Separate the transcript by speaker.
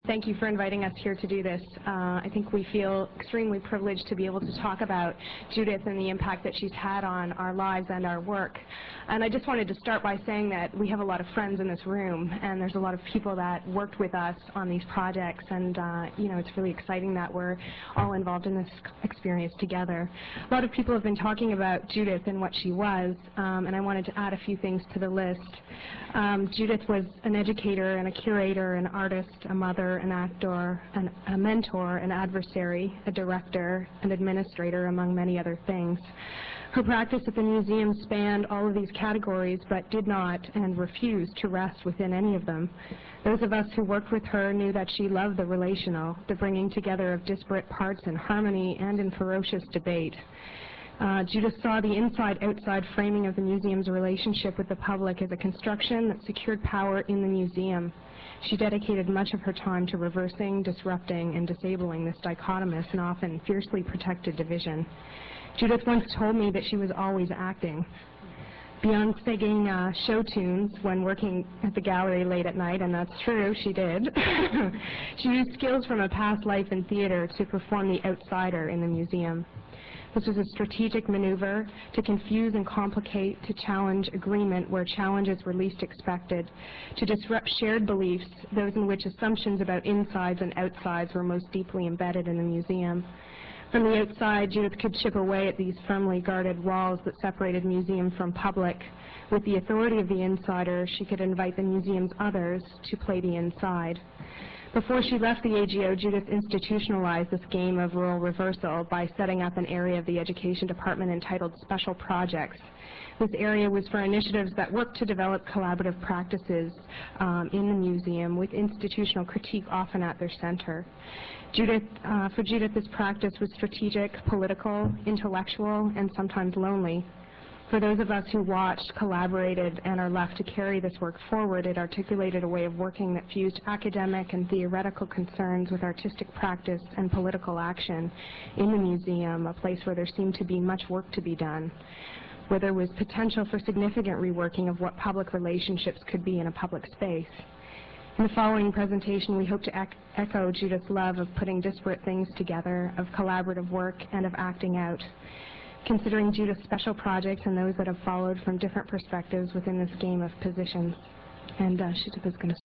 Speaker 1: Thank you for inviting us here to do this. I think we feel extremely privileged to be able to talk about Judith and the impact that she's had on our lives and our work. And I just wanted to start by saying that we have a lot of friends in this room, and there's a lot of people that worked with us on these projects, and it's really exciting that we're all involved in this experience together. A lot of people have been talking about Judith and what she was, and I wanted to add a few things to the list. Judith was an educator and a curator, an artist, a mother, an actor, a mentor, an adversary, a director, an administrator, among many other things. Her practice at the museum spanned all of these categories, but did not and refused to rest within any of them. Those of us who worked with her knew that she loved the relational, the bringing together of disparate parts in harmony and in ferocious debate. Judith saw the inside-outside framing of the museum's relationship with the public as a construction that secured power in the museum. She dedicated much of her time to reversing, disrupting, and disabling this dichotomous and often fiercely protected division. Judith once told me that she was always acting. Beyond singing show tunes when working at the gallery late at night, and that's true, she did, she used skills from a past life in theater to perform the outsider in the museum. This was a strategic maneuver to confuse and complicate, to challenge agreement where challenges were least expected, to disrupt shared beliefs, those in which assumptions about insides and outsides were most deeply embedded in the museum. From the outside, Judith could chip away at these firmly guarded walls that separated museum from public. With the authority of the insider, she could invite the museum's others to play the inside. Before she left the AGO, Judith institutionalized this game of role reversal by setting up an area of the Education Department entitled Special Projects. This area was for initiatives that worked to develop collaborative practices in the museum, with institutional critique often at their center. For Judith, this practice was strategic, political, intellectual, and sometimes lonely. For those of us who watched, collaborated, and are left to carry this work forward, it articulated a way of working that fused academic and theoretical concerns with artistic practice and political action in the museum, a place where there seemed to be much work to be done, where there was potential for significant reworking of what public relationships could be in a public space. In the following presentation, we hope to echo Judith's love of putting disparate things together, of collaborative work, and of acting out. Considering Judith's special projects and those that have followed from different perspectives within this game of positions. And Judith is going to